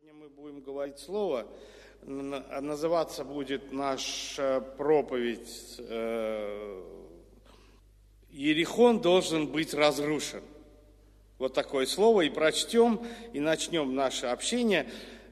Мы будем говорить слово, называться будет наша проповедь «Иерихон должен быть разрушен». Вот такое слово, и прочтем, и начнем наше общение.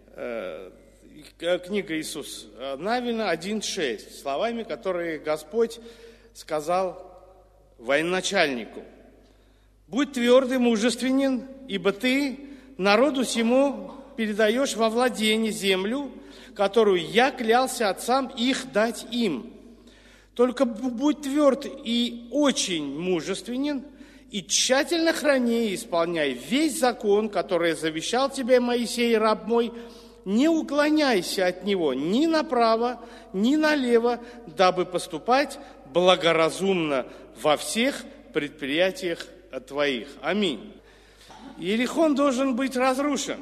Книга Иисуса Навина 1:6, словами, которые Господь сказал военачальнику. «Будь тверд и мужественен, ибо ты народу сему передаешь во владение землю, которую я клялся отцам их дать им. Только будь тверд и очень мужественен, и тщательно храни и исполняй весь закон, который завещал тебе Моисей, раб мой, не уклоняйся от него ни направо, ни налево, дабы поступать благоразумно во всех предприятиях твоих». Аминь. Иерихон должен быть разрушен.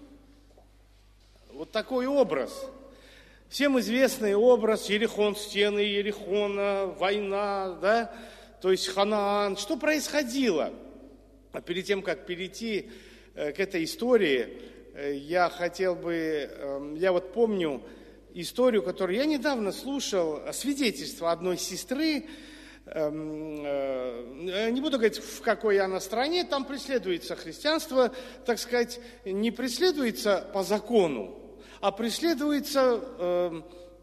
Вот такой образ. Всем известный образ Иерихон, стены Иерихона, война, да? То есть Ханаан. Что происходило? А перед тем, как перейти к этой истории, я вот помню историю, которую я недавно слушал, свидетельство одной сестры. Не буду говорить, в какой она стране, там преследуется христианство, так сказать, не преследуется по закону, а преследуется,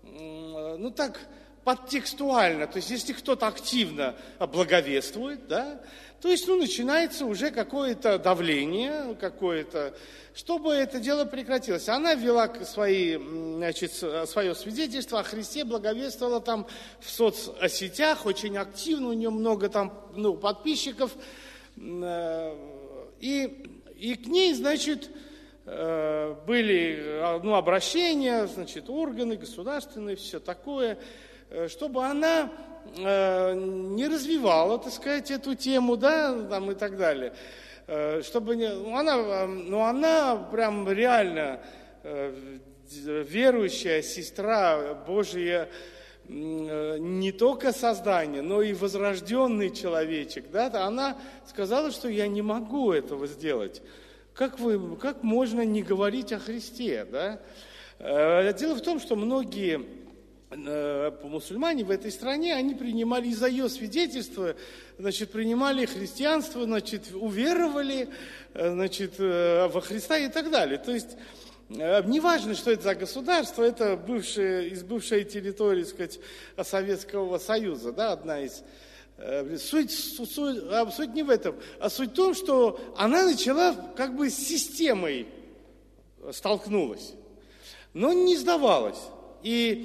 подтекстуально. То есть, если кто-то активно благовествует, да, то есть, начинается уже какое-то давление, чтобы это дело прекратилось. Она вела свое свидетельство о Христе, благовествовала там в соцсетях, очень активно, у нее много там, подписчиков. И к ней, были обращения, органы государственные, все такое, чтобы она не развивала, так сказать, эту тему, да, там и так далее. Она прям реально верующая сестра Божья, не только создание, но и возрожденный человечек, да, она сказала, что я не могу этого сделать. Как можно не говорить о Христе, да? Дело в том, что многие мусульмане в этой стране, они принимали из-за ее свидетельства, принимали христианство, уверовали, во Христа и так далее. То есть, неважно, что это за государство, это из бывшей территории, так сказать, Советского Союза, да, одна из. Суть не в этом, а суть в том, что она начала с системой столкнулась, но не сдавалась. И,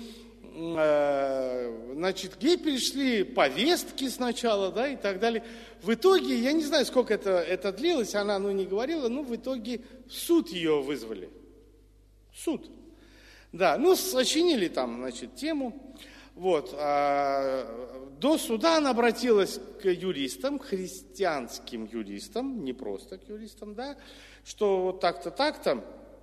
ей перешли повестки сначала, да, и так далее. В итоге, я не знаю, сколько это длилось, она, не говорила, в итоге в суд ее вызвали. Суд. Да, сочинили там, тему. Вот. До суда она обратилась к юристам, христианским юристам, не просто к юристам, да, что вот так-то, так-то.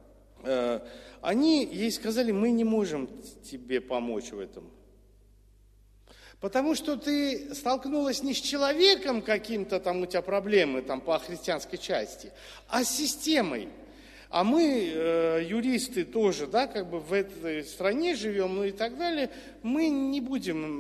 Они ей сказали: мы не можем тебе помочь в этом. Потому что ты столкнулась не с человеком каким-то, там у тебя проблемы там, по христианской части, а с системой. А мы, юристы, тоже, да, в этой стране живем, и так далее, мы не будем,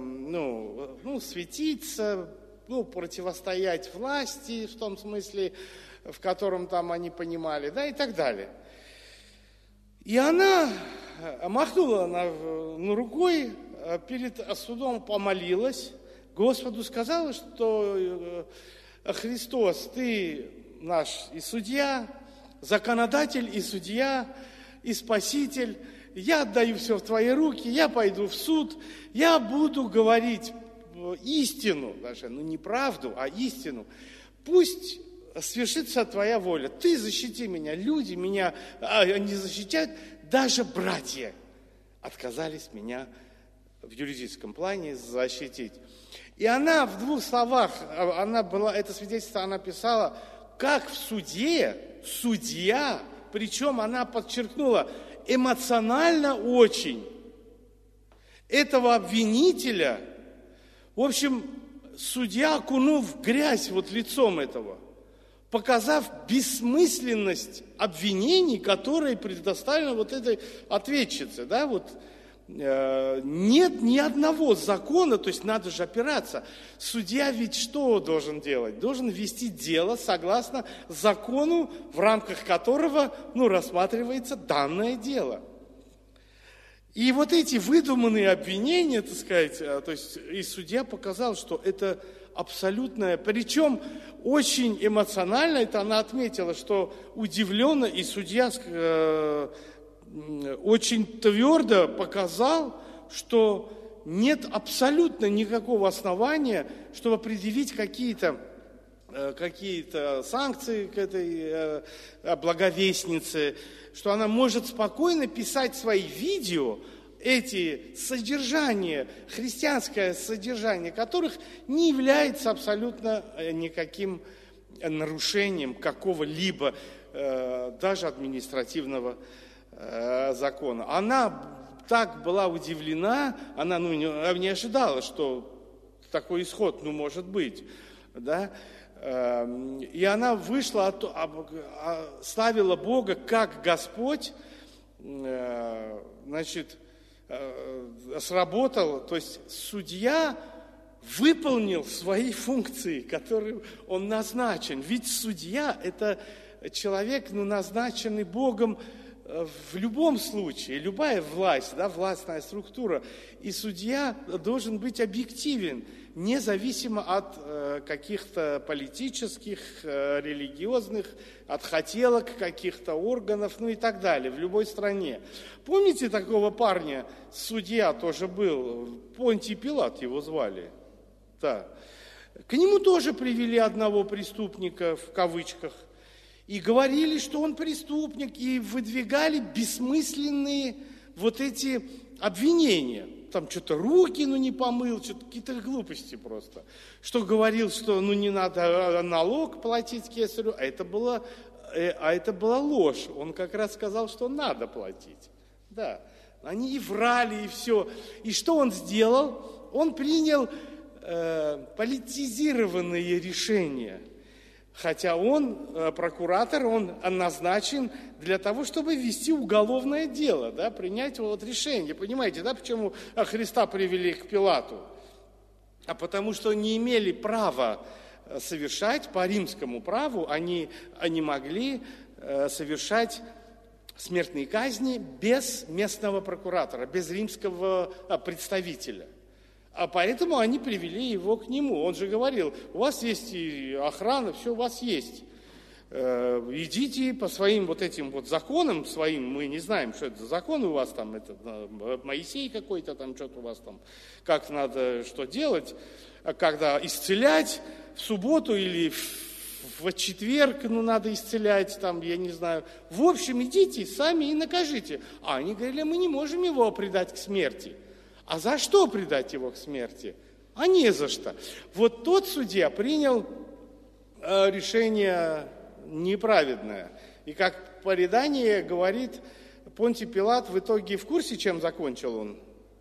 светиться, противостоять власти, в том смысле, в котором там они понимали, да, и так далее. И она махнула рукой, перед судом помолилась, Господу сказала, что Христос, ты наш и судья, законодатель и судья, и спаситель, я отдаю все в твои руки, я пойду в суд, я буду говорить истину, даже, не правду, а истину. Пусть свершится твоя воля. Ты защити меня, люди меня не защитят, даже братья отказались меня в юридическом плане защитить. И она в двух словах, это свидетельство она писала, как в суде судья, причем она подчеркнула, эмоционально очень, этого обвинителя, в общем, судья окунул в грязь лицом этого, показав бессмысленность обвинений, которые предоставлены вот этой ответчице. Да, вот, нет ни одного закона, то есть надо же опираться. Судья ведь что должен делать? Должен вести дело согласно закону, в рамках которого рассматривается данное дело. И вот эти выдуманные обвинения, так сказать, то есть и судья показал, что это абсолютное, причем очень эмоционально, это она отметила, что удивленно, и судья очень твердо показал, что нет абсолютно никакого основания, чтобы предъявить какие-то санкции к этой благовестнице, что она может спокойно писать свои видео, эти содержания, христианское содержание которых не является абсолютно никаким нарушением какого-либо даже административного закона. Она так была удивлена, она не ожидала, что такой исход может быть, да? И она вышла, славила Бога как Господь, сработал, то есть судья выполнил свои функции, которые он назначен. Ведь судья – это человек, назначенный Богом в любом случае, любая власть, да, властная структура. И судья должен быть объективен, независимо от каких-то политических, религиозных, от хотелок каких-то органов, и так далее, в любой стране. Помните такого парня, судья тоже был, Понтий Пилат его звали? Да. К нему тоже привели одного преступника, в кавычках, и говорили, что он преступник, и выдвигали бессмысленные вот эти обвинения. Там что-то руки, не помыл, что-то какие-то глупости просто. Что говорил, что не надо налог платить кесарю, а это была ложь. Он как раз сказал, что надо платить. Да, они и врали, и все. И что он сделал? Он принял политизированные решения. Хотя он, прокуратор, он назначен для того, чтобы вести уголовное дело, да, принять решение. Понимаете, да, почему Христа привели к Пилату? А потому что не имели права совершать, по римскому праву, они могли совершать смертные казни без местного прокуратора, без римского представителя. А поэтому они привели его к нему. Он же говорил, у вас есть и охрана, все у вас есть. Идите по своим этим законам своим, мы не знаем, что это за законы у вас там, это Моисей какой-то там, что-то у вас там, как надо, что делать, когда исцелять в субботу или в четверг, надо исцелять, там, я не знаю. В общем, идите сами и накажите. А они говорили, мы не можем его предать к смерти. А за что предать его к смерти? А не за что. Вот тот судья принял решение неправедное. И как предание говорит, Понтий Пилат в итоге в курсе, чем закончил он?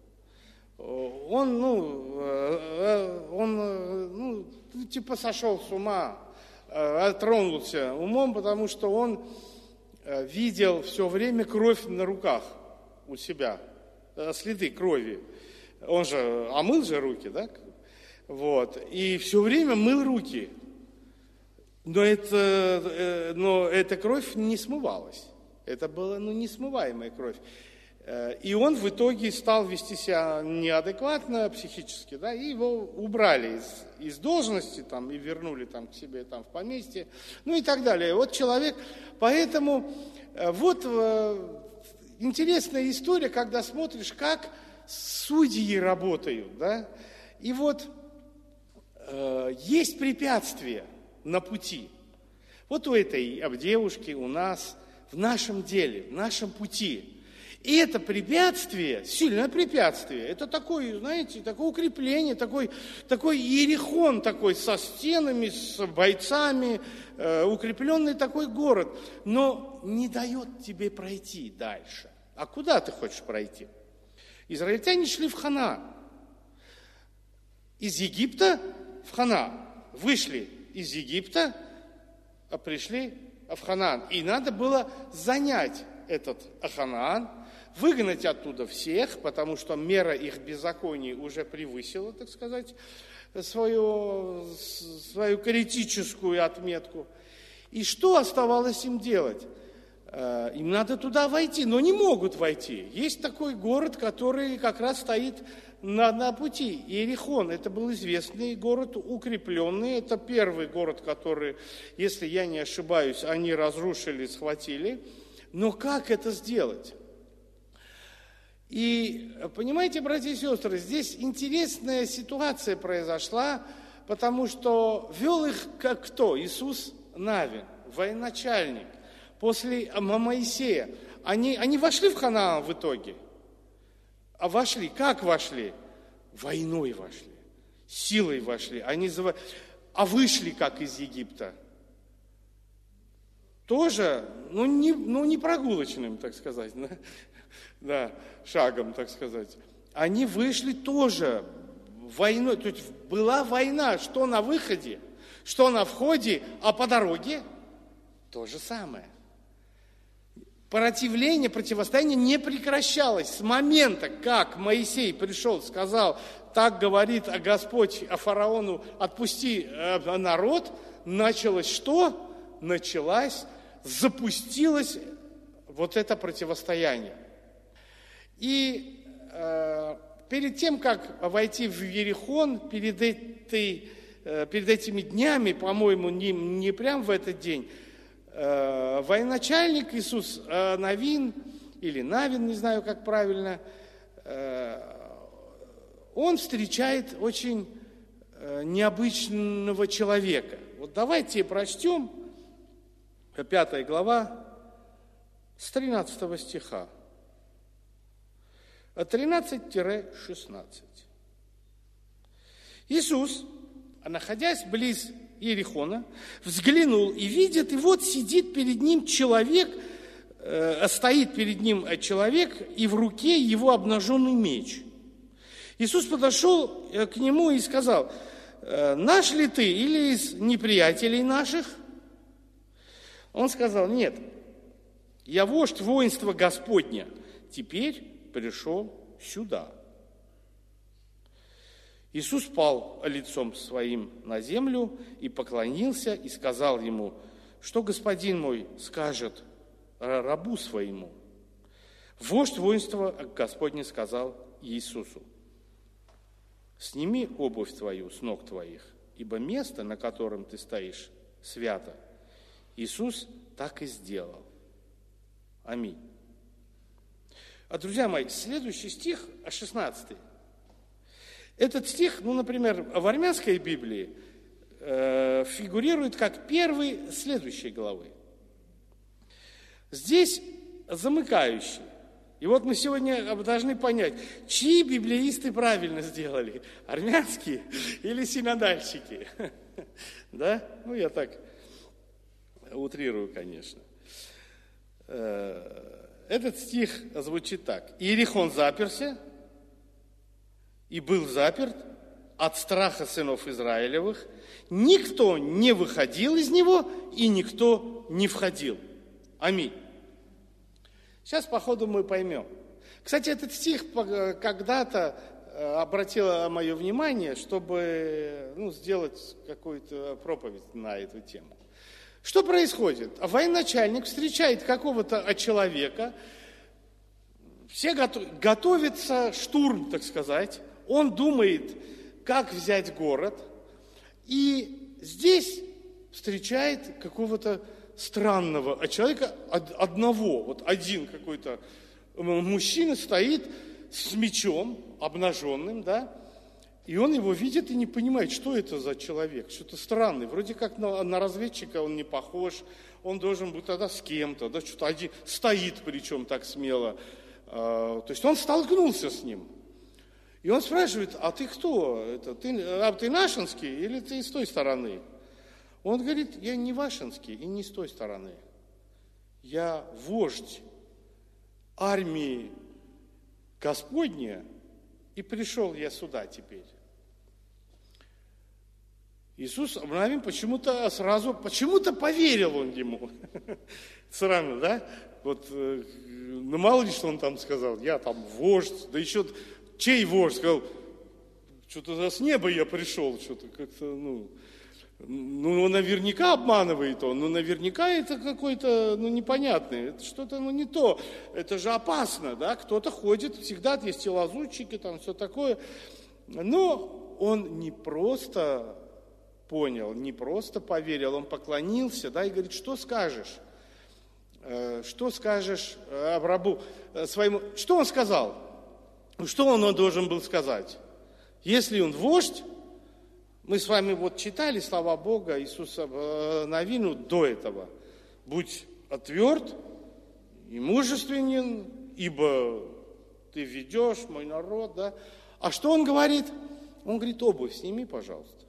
Он сошел с ума, тронулся умом, потому что он видел все время кровь на руках у себя, следы крови. Он же омыл же руки, да? Вот. И все время мыл руки. Но эта кровь не смывалась. Это была несмываемая кровь. И он в итоге стал вести себя неадекватно психически, да, и его убрали из должности там, и вернули там, к себе там, в поместье, и так далее. Вот человек, поэтому интересная история, когда смотришь, как судьи работают, да, и есть препятствия на пути. Вот у этой девушки, у нас, в нашем деле, в нашем пути. И это препятствие, сильное препятствие, это такое, знаете, такое укрепление, такой иерихон такой со стенами, с бойцами, укрепленный такой город, но не дает тебе пройти дальше. А куда ты хочешь пройти? Израильтяне шли в Ханаан. Из Египта в Ханаан. Вышли из Египта, пришли в Ханаан. И надо было занять этот Ханаан, выгнать оттуда всех, потому что мера их беззаконий уже превысила, так сказать, свою критическую отметку. И что оставалось им делать? Им надо туда войти, но не могут войти. Есть такой город, который как раз стоит на пути. Иерихон, это был известный город, укрепленный. Это первый город, который, если я не ошибаюсь, они разрушили, схватили. Но как это сделать? И, понимаете, братья и сестры, здесь интересная ситуация произошла, потому что вел их как кто? Иисус Навин, военачальник. После Моисея. Они вошли в Ханаан в итоге. А вошли. Как вошли? Войной вошли. Силой вошли. А вышли как из Египта? Тоже, не прогулочным, так сказать. Да, шагом, так сказать. Они вышли тоже войной. То есть была война. Что на выходе, что на входе, а по дороге то же самое. Противостояние не прекращалось с момента, как Моисей пришел, сказал, так говорит Господь фараону, отпусти народ, началось что? Запустилось вот это противостояние. И перед тем, как войти в Иерихон, перед этими днями, по-моему, не прям в этот день, военачальник Иисус Навин, или Навин, не знаю, как правильно, он встречает очень необычного человека. Вот давайте прочтем 5 глава с 13 стиха. 13-16. Иисус, находясь близ Иерихона, взглянул и видит, и вот сидит перед ним человек, стоит перед ним человек, и в руке его обнаженный меч. Иисус подошел к нему и сказал, наш ли ты или из неприятелей наших? Он сказал, нет, я вождь воинства Господня, теперь пришел сюда. Иисус пал лицом своим на землю и поклонился, и сказал ему, что господин мой скажет рабу своему. Вождь воинства Господня сказал Иисусу, сними обувь твою с ног твоих, ибо место, на котором ты стоишь, свято. Иисус так и сделал. Аминь. А, друзья мои, следующий стих, 16. Этот стих, например, в армянской Библии фигурирует как первый следующей главы. Здесь замыкающий. И вот мы сегодня должны понять, чьи библеисты правильно сделали, армянские или синодальщики. Да? Я так утрирую, конечно. Этот стих звучит так. Иерихон заперся, и был заперт от страха сынов Израилевых. Никто не выходил из него, и никто не входил. Аминь. Сейчас, по ходу, мы поймем. Кстати, этот стих когда-то обратил мое внимание, чтобы сделать какую-то проповедь на эту тему. Что происходит? Военачальник встречает какого-то человека, все готовится штурм, так сказать. Он думает, как взять город, и здесь встречает какого-то странного человека одного. Вот один какой-то мужчина стоит с мечом обнаженным, да, и он его видит и не понимает, что это за человек, что-то странное. Вроде как на разведчика он не похож, он должен быть тогда с кем-то, да, что-то один стоит, причем так смело. То есть он столкнулся с ним. И он спрашивает, а ты кто? Ты нашинский или ты с той стороны? Он говорит, я не вашинский и не с той стороны. Я вождь армии Господня, и пришел я сюда теперь. Иисус Навин почему-то поверил он ему. Странно, да? Вот, ну мало ли, что он там сказал, я там вождь, да еще чей вождь? Сказал, что-то с неба я пришел, что-то как-то, ну, наверняка обманывает он, наверняка это какой-то, непонятный, это что-то, не то, это же опасно, да, кто-то ходит, всегда есть и лазутчики, там все такое, но он не просто понял, не просто поверил, он поклонился, да, и говорит, что скажешь рабу своему, что он сказал, что он должен был сказать, если он вождь. Мы с вами вот читали слова Бога Иисуса Навину до этого. Будь тверд и мужественен, ибо ты ведешь мой народ, да. А что он говорит? Он говорит, обувь сними, пожалуйста.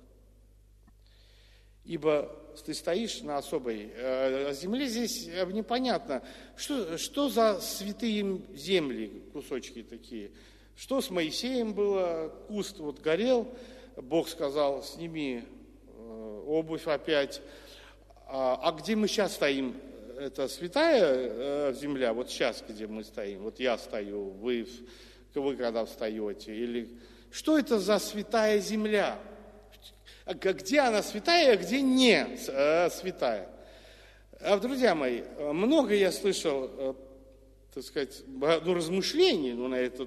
Ибо ты стоишь на особой земле, здесь непонятно, что за святые земли, кусочки такие. Что с Моисеем было, куст вот горел, Бог сказал, сними обувь опять. А где мы сейчас стоим? Это святая земля, вот сейчас, где мы стоим. Вот я стою, вы когда встаете. Или что это за святая земля? Где она святая, а где не святая? Друзья мои, много я слышал, так сказать, размышлений на этот,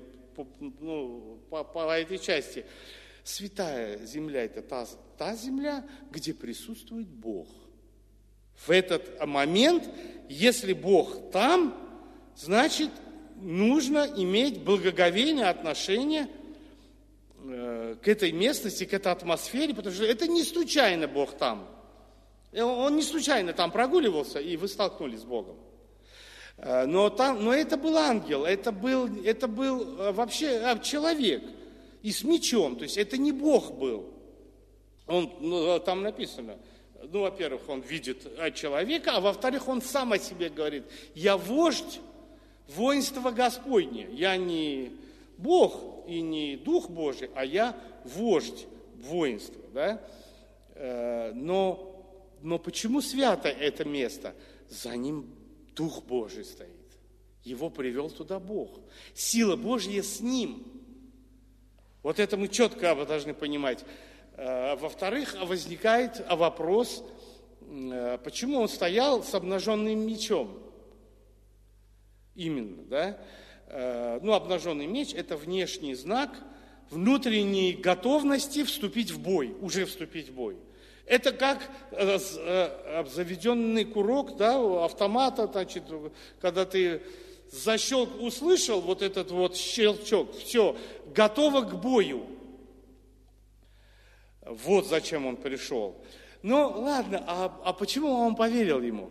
по этой части. Святая земля – это та земля, где присутствует Бог. В этот момент, если Бог там, значит, нужно иметь благоговейное отношение к этой местности, к этой атмосфере, потому что это не случайно Бог там. Он не случайно там прогуливался, и вы столкнулись с Богом. Но это был ангел, это был вообще человек. И с мечом, то есть это не Бог был. Там написано, во-первых, он видит человека, а во-вторых, он сам о себе говорит, я вождь воинства Господне, я не Бог и не Дух Божий, а я вождь воинства. Да? Но почему свято это место? За ним Дух Божий стоит. Его привел туда Бог. Сила Божья с ним. Вот это мы четко должны понимать. Во-вторых, возникает вопрос, почему он стоял с обнаженным мечом? Именно, да? Обнаженный меч – это внешний знак внутренней готовности вступить в бой, уже вступить в бой. Это как заведенный курок, да, у автомата, значит, когда ты услышал вот этот вот щелчок, все, готово к бою. Вот зачем он пришел. Ладно, а почему он поверил ему?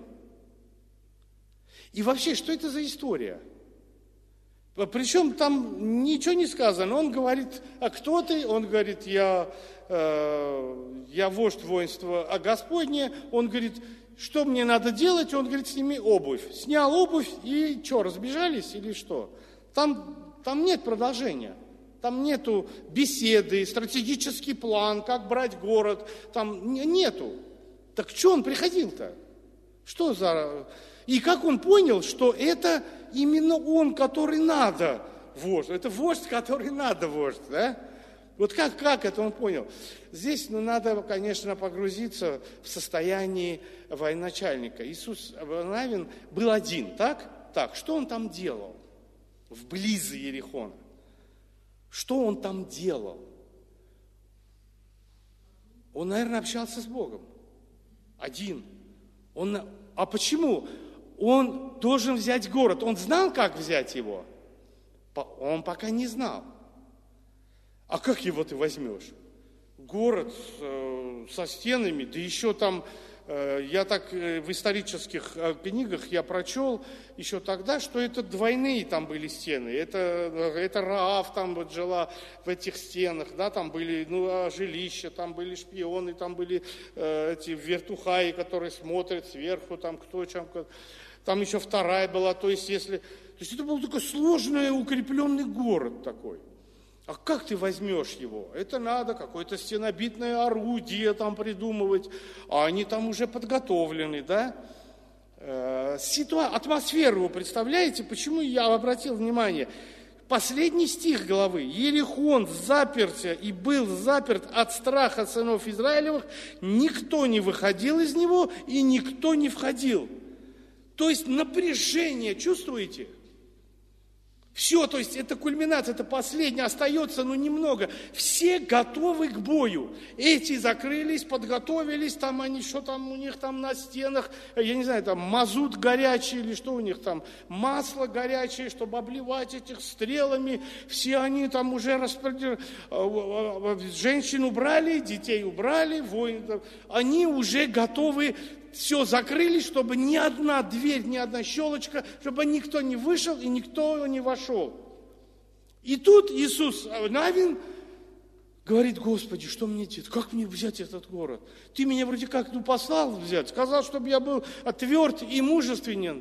И вообще, что это за история? Причем там ничего не сказано. Он говорит, а кто ты? Он говорит, я вождь воинства Господне. Он говорит, что мне надо делать? Он говорит, сними обувь. Снял обувь и что, разбежались или что? Там нет продолжения. Там нету беседы, стратегический план, как брать город. Там нету. Так что он приходил-то? Что за... И как он понял, что это именно он, который надо вождь. Это вождь, который надо вождь, да? Вот как это он понял? Здесь надо, конечно, погрузиться в состояние военачальника. Иисус Навин был один, так? Так, что он там делал? Вблизи Иерихона. Что он там делал? Он, наверное, общался с Богом. Один. А почему? Он должен взять город. Он знал, как взять его? Он пока не знал. А как его ты возьмешь? Город со стенами, да еще там, я так в исторических книгах я прочел еще тогда, что это двойные там были стены. Это Раав там вот жила в этих стенах, да, там были жилища, там были шпионы, там были эти вертухаи, которые смотрят сверху, там кто чем. Там еще вторая была, то есть это был такой сложный, укрепленный город такой. А как ты возьмешь его? Это надо какое-то стенобитное орудие там придумывать, а они там уже подготовлены, да? Атмосферу вы представляете? Почему я обратил внимание? Последний стих главы. Иерихон заперся и был заперт от страха сынов Израилевых, никто не выходил из него и никто не входил. То есть напряжение, чувствуете? Все, то есть это кульминация, это последнее, остается, немного. Все готовы к бою. Эти закрылись, подготовились, там они, что там у них там на стенах, я не знаю, там мазут горячий или что у них там, масло горячее, чтобы обливать этих стрелами. Все они там уже распределили, женщин убрали, детей убрали, воинов. Они уже готовы. Все закрыли, чтобы ни одна дверь, ни одна щелочка, чтобы никто не вышел и никто не вошел. И тут Иисус Навин говорит: Господи, что мне делать? Как мне взять этот город? Ты меня вроде как послал взять, сказал, чтобы я был тверд и мужественен.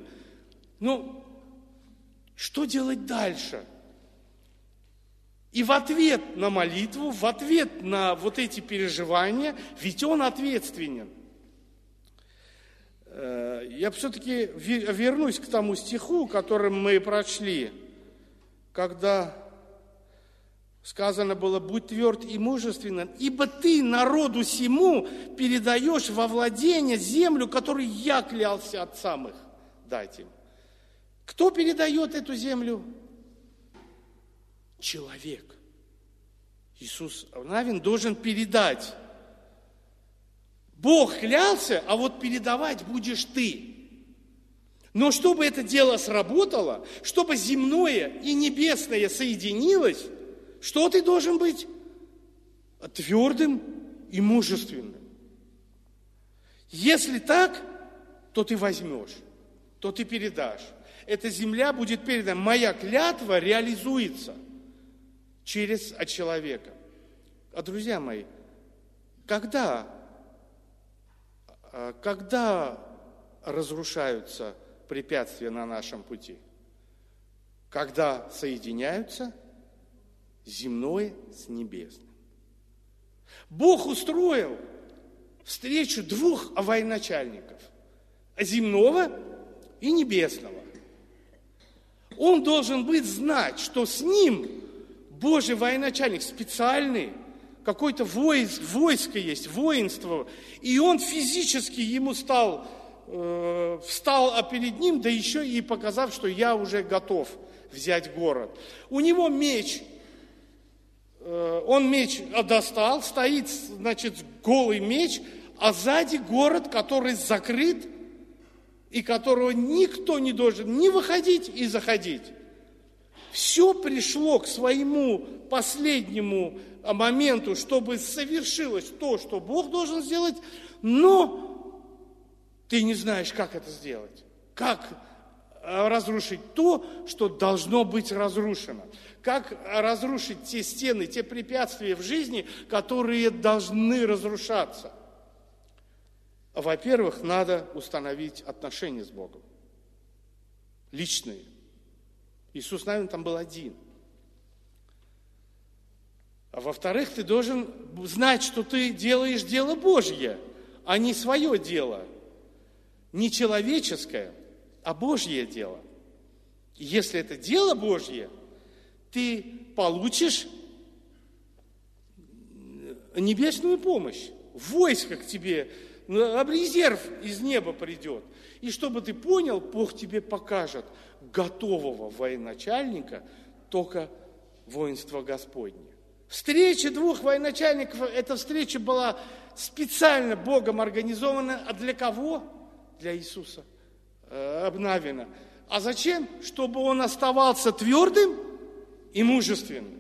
Что делать дальше? И в ответ на молитву, в ответ на вот эти переживания, ведь он ответственен. Я все-таки вернусь к тому стиху, который мы прочли, когда сказано было: «Будь тверд и мужественен, ибо ты народу сему передаешь во владение землю, которую я клялся отцам их дать им». Кто передает эту землю? Человек. Иисус Навин должен передать. Бог клялся, а вот передавать будешь ты. Но чтобы это дело сработало, чтобы земное и небесное соединилось, что ты должен быть? Твердым и мужественным. Если так, то ты возьмешь, то ты передашь. Эта земля будет передана. Моя клятва реализуется через человека. А, друзья мои, когда разрушаются препятствия на нашем пути? Когда соединяются земное с небесным. Бог устроил встречу двух военачальников, земного и небесного. Он должен знать, что с ним Божий военачальник специальный, какое-то войско есть, воинство, и он физически ему встал перед ним, да еще и показав, что я уже готов взять город. У него меч, он меч достал, стоит, голый меч, а сзади город, который закрыт, и которого никто не должен ни выходить и заходить. Все пришло к своему последнему моменту, чтобы совершилось то, что Бог должен сделать, но ты не знаешь, как это сделать. Как разрушить то, что должно быть разрушено. Как разрушить те стены, те препятствия в жизни, которые должны разрушаться. Во-первых, надо установить отношения с Богом. Личные. Иисус Навин там был один. А во-вторых, ты должен знать, что ты делаешь дело Божье, а не свое дело. Не человеческое, а Божье дело. И если это дело Божье, ты получишь небесную помощь. Войско к тебе, резерв из неба придет. И чтобы ты понял, Бог тебе покажет готового военачальника, только воинство Господне. Встреча двух военачальников, эта встреча была специально Богом организована. А для кого? Для Иисуса Навина. А зачем? Чтобы он оставался твердым и мужественным.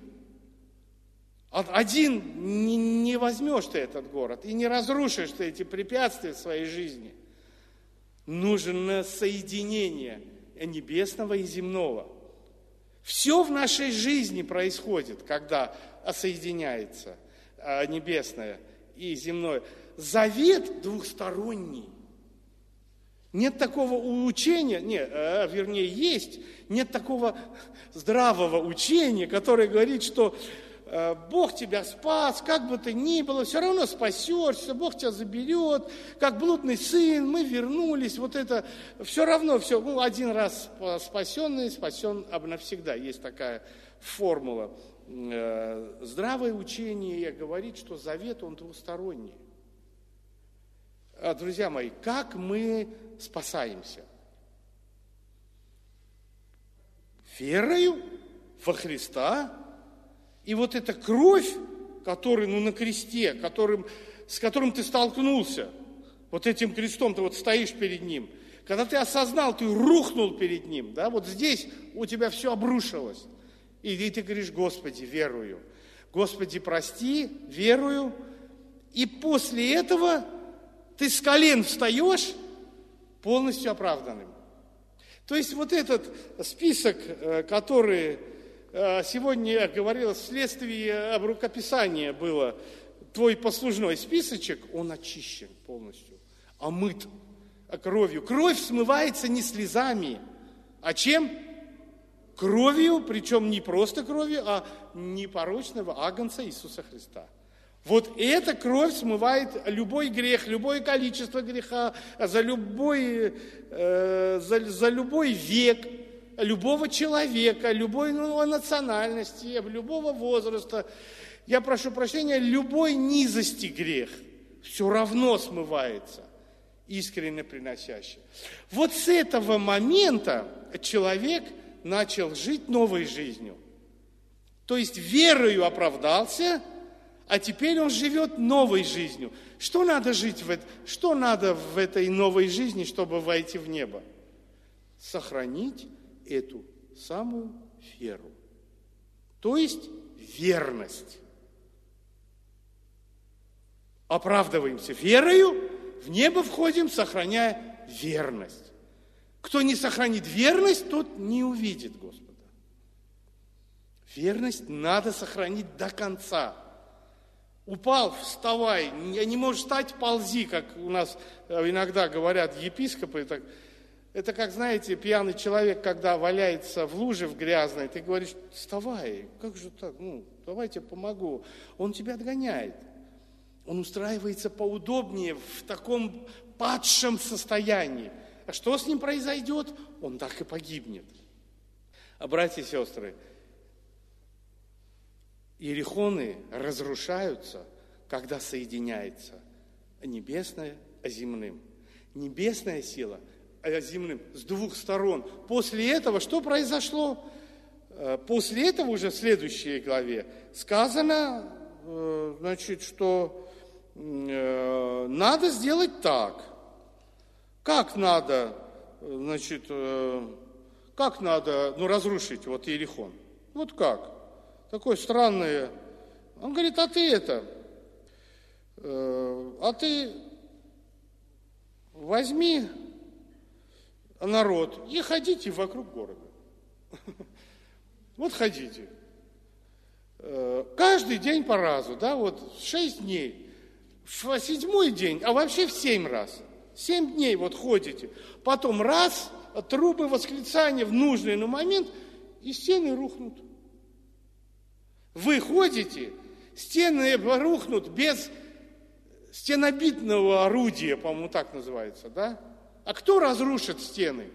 Один не возьмешь ты этот город и не разрушишь ты эти препятствия в своей жизни. Нужно соединение небесного и земного. Все в нашей жизни происходит, когда соединяется небесное и земное. Завет двухсторонний. Нет такого учения, есть, нет такого здравого учения, которое говорит, что Бог тебя спас, как бы то ни было, все равно спасешься, Бог тебя заберет, как блудный сын, мы вернулись, вот это, все равно, все, один раз спасенный, спасен навсегда, есть такая формула. Здравое учение говорит, что завет, он двусторонний. Друзья мои, как мы спасаемся? Верою во Христа. И вот эта кровь, которая на кресте, с которым ты столкнулся, вот этим крестом ты вот стоишь перед ним, когда ты осознал, ты рухнул перед ним, да, вот здесь у тебя все обрушилось. И ты говоришь: Господи, верую. Господи, прости, верую. И после этого ты с колен встаешь полностью оправданным. То есть вот этот список, который сегодня я говорил, вследствие рукописания было, твой послужной списочек, он очищен полностью, омыт кровью. Кровь смывается не слезами, а чем? Кровью, причем не просто кровью, а непорочного агнца Иисуса Христа. Вот эта кровь смывает любой грех, любое количество греха, за любой век, любого человека, любой национальности, любого возраста. Я прошу прощения, любой низости грех все равно смывается, искренне приносящий. Вот с этого момента человек начал жить новой жизнью. То есть верою оправдался, а теперь он живет новой жизнью. Что надо в этой новой жизни, чтобы войти в небо? Сохранить эту самую веру. То есть верность. Оправдываемся верою, в небо входим, сохраняя верность. Кто не сохранит верность, тот не увидит Господа. Верность надо сохранить до конца. Упал, вставай, не можешь встать, ползи, как у нас иногда говорят епископы. Это как, знаете, пьяный человек, когда валяется в луже в грязной, ты говоришь: вставай, как же так, давай я тебе помогу. Он тебя отгоняет. Он устраивается поудобнее в таком падшем состоянии. А что с ним произойдет? Он так и погибнет. А братья и сестры, иерихоны разрушаются, когда соединяется небесное с земным. Небесная сила земным с двух сторон. После этого что произошло? После этого уже в следующей главе сказано, что надо сделать так. Как надо, разрушить вот Иерихон? Вот как? Такое странное. Он говорит: а ты возьми народ и ходите вокруг города. Вот ходите. Каждый день по разу, 6 дней. В 7-й день, а вообще в 7 раз. 7 дней вот ходите. Потом раз, трубы восклицания в нужный момент, и стены рухнут. Вы ходите, стены рухнут без стенобитного орудия, по-моему, так называется, да? А кто разрушит стены?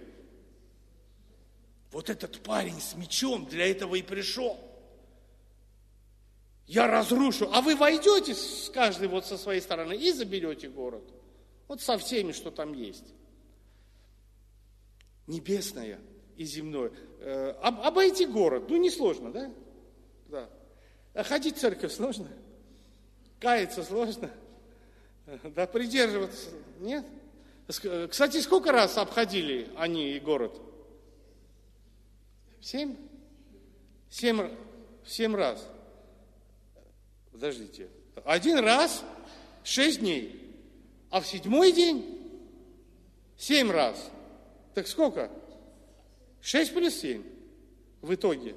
Вот этот парень с мечом для этого и пришел. Я разрушу, а вы войдете каждый со своей стороны и заберете город. Вот со всеми, что там есть. Небесное и земное. Обойти город, несложно, да? Да. А ходить в церковь сложно? Каяться сложно? Да, придерживаться? Нет? Кстати, сколько раз обходили они и город? 7? 7 раз. Подождите. 1 раз 6 дней. А в 7-й день 7 раз. Так сколько? 6 плюс 7 в итоге.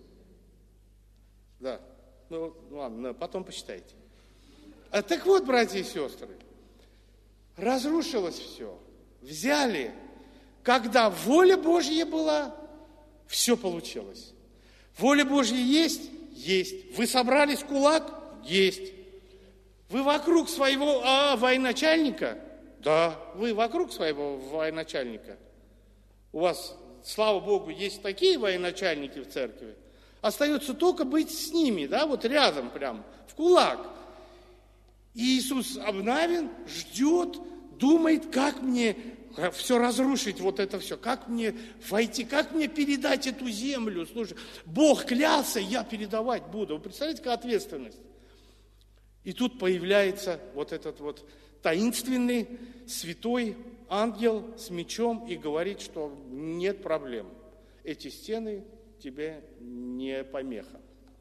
Да. Ладно, потом посчитайте. Так вот, братья и сестры, разрушилось все. Взяли. Когда воля Божья была, все получилось. Воля Божья есть? Есть. Вы собрались в кулак? Есть. Вы вокруг своего военачальника? Да, вы вокруг своего военачальника. У вас, слава Богу, есть такие военачальники в церкви. Остается только быть с ними, да, вот рядом прям, в кулак. И Иисус Навин ждет, думает, как мне все разрушить, вот это все, как мне войти, как мне передать эту землю. Слушай, Бог клялся, я передавать буду. Вы представляете, какая ответственность? И тут появляется вот этот вот таинственный святой ангел с мечом и говорит, что нет проблем. Эти стены тебе не помеха.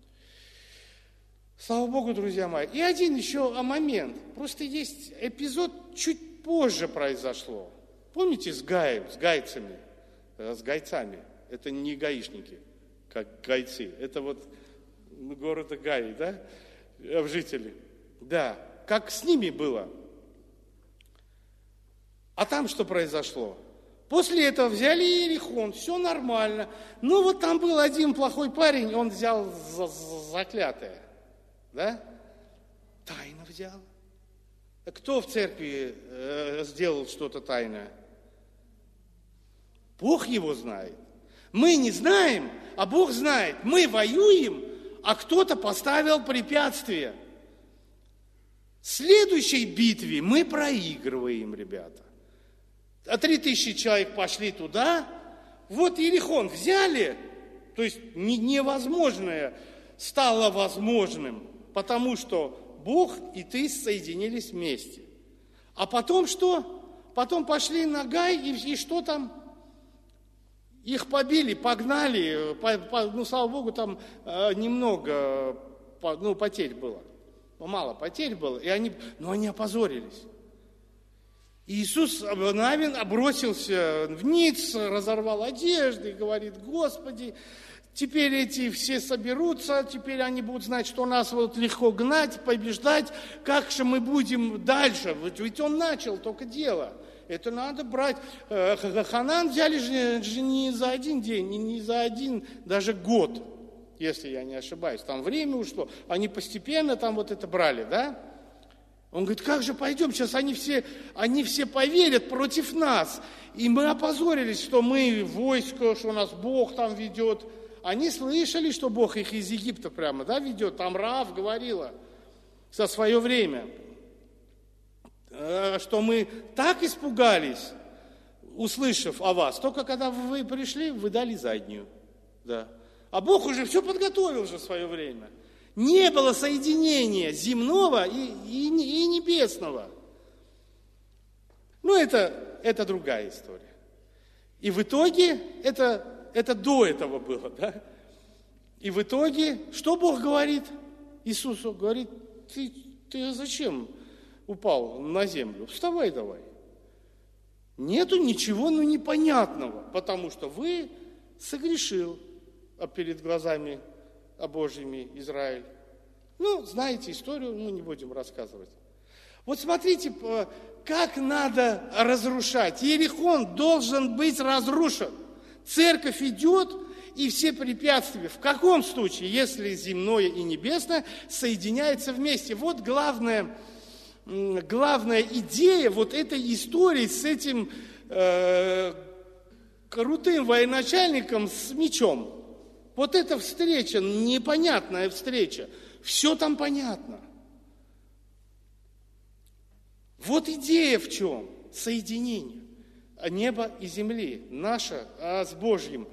Слава Богу, друзья мои. И один еще момент. Просто есть эпизод, чуть позже произошло. Помните с гайцами? С гайцами. Это не гаишники, как гайцы. Это вот города Гаи, да? Жители. Да. Как с ними было. А там что произошло? После этого взяли Иерихон, все нормально. Ну вот там был один плохой парень, он взял заклятое. Да? Тайно взял. Кто в церкви сделал что-то тайное? Бог его знает. Мы не знаем, а Бог знает. Мы воюем, а кто-то поставил препятствие. В следующей битве мы проигрываем, ребята. 3000 человек пошли туда, вот Иерихон взяли, то есть невозможное стало возможным, потому что Бог и ты соединились вместе. А потом что? Потом пошли на Гай, и что там? Их побили, погнали, ну, слава Богу, там немного потерь было, мало потерь было, и они опозорились. Иисус Навин бросился вниз, разорвал одежды и говорит: Господи, теперь эти все соберутся, теперь они будут знать, что нас вот легко гнать, побеждать, как же мы будем дальше? Ведь он начал только дело. Это надо брать. Ханаан взяли же не за один день, не за один даже год, если я не ошибаюсь. Там время ушло, они постепенно там вот это брали, да? Он говорит: как же пойдем, сейчас они все поверят против нас. И мы опозорились, что мы войско, что нас Бог там ведет. Они слышали, что Бог их из Египта прямо, да, ведет. Там Раав говорила за свое время, что мы так испугались, услышав о вас. Только когда вы пришли, вы дали заднюю. Да. А Бог уже все подготовил же в свое время. Не было соединения земного и небесного. Ну, это другая история. И в итоге, это до этого было, да? И в итоге, что Бог говорит Иисусу? Говорит: ты зачем упал на землю? Вставай давай. Нету ничего непонятного, потому что вы согрешил перед глазами Божьими Израиль. Ну, знаете историю, мы не будем рассказывать. Вот смотрите, как надо разрушать. Иерихон должен быть разрушен. Церковь идет, и все препятствия, в каком случае, если земное и небесное соединяются вместе. Вот главная идея вот этой истории с этим крутым военачальником с мечом. Вот эта встреча, непонятная встреча, все там понятно. Вот идея в чем? Соединение неба и земли, наше с Божьим.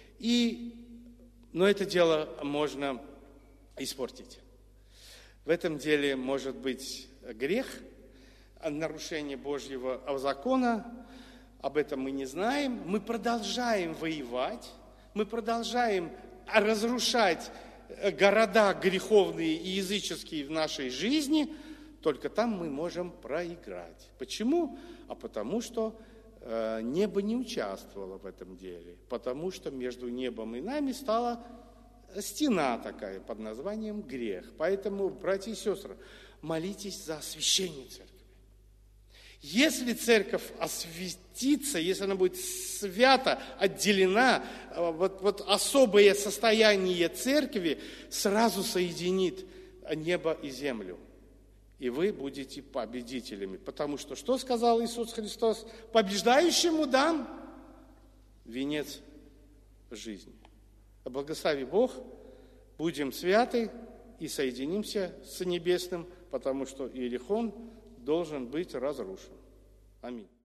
Но это дело можно испортить. В этом деле может быть грех, нарушение Божьего закона. Об этом мы не знаем. Мы продолжаем воевать, мы продолжаем разрушать города греховные и языческие в нашей жизни, только там мы можем проиграть. Почему? А потому что небо не участвовало в этом деле, потому что между небом и нами стала стена такая под названием грех. Поэтому, братья и сестры, молитесь за освящение церкви. Если церковь осветится, если она будет свято отделена, вот особое состояние церкви сразу соединит небо и землю. И вы будете победителями. Потому что сказал Иисус Христос? Побеждающему дам венец жизни. Благослови Бог, будем святы и соединимся с Небесным, потому что Иерихон должен быть разрушен. Аминь.